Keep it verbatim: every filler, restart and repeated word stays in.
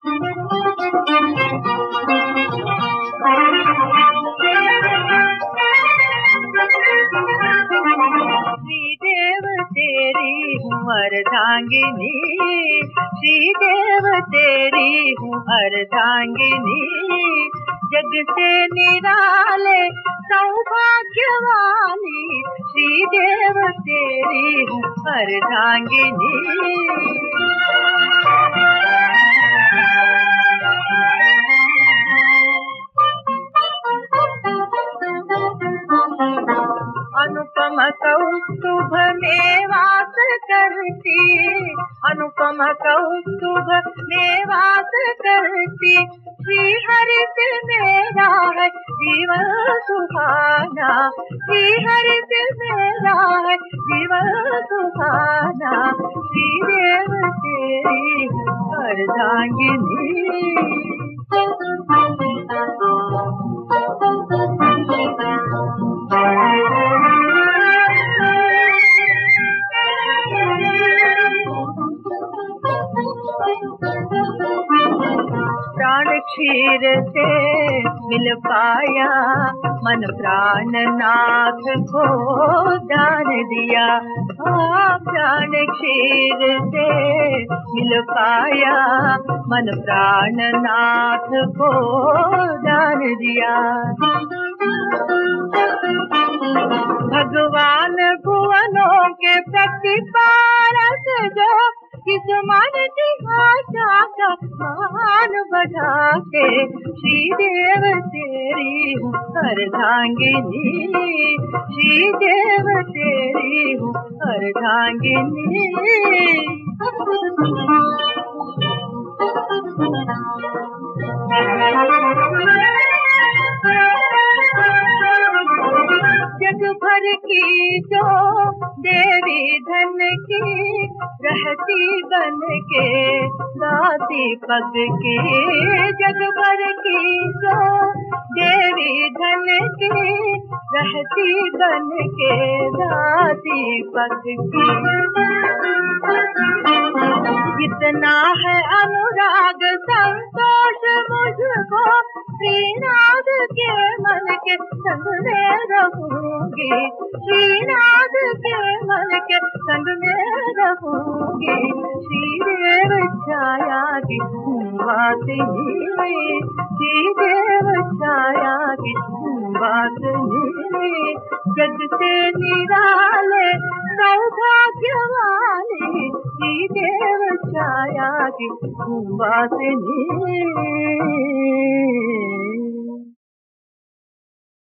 श्रीदेव तेरी हूँ अर्धांगिनी, श्रीदेव तेरी हूँ अर्धांगिनी, जग से निराले सौभाग्यवानी, श्रीदेव तेरी हूँ अर्धांगिनी। अनुपम कौस्तुभ में वास करती, अनुपम कौस्तुभ में वास करती, श्री हरि से मेरा है जीवन सुहाना, श्री हरि से मेरा है जीवन सुहाना, श्रीदेव तेरी अर्धांगिनी। प्राण क्षीर से मिल पाया, मन प्राण नाथ को दान दिया, हाँ प्राण क्षीर से मिल पाया, मन प्राण नाथ को दान दिया। भगवान भुवनों के प्रतिपालक जो किस मन की आशा का मान बढ़ा के, श्रीदेव तेरी हूँ अर्धांगिनी, श्रीदेव तेरी हूँ अर्धांगिनी। जग भर की जो देवी धन की रहती बन के दाती पग की, जग भर की जो देवी धन की रहती बन के दाती पग की। कितना है अनुराग संतोष मुझको, श्रीनाथ के मन के संग में रहूंगी, श्रीनाथ के मन के संग में रहूंगी, श्रीदेव छाया की वासिनी, श्रीदेव छाया की वासिनी, जग से निराले सौभाग्यवानी, श्रीदेव छाया की वासिनी।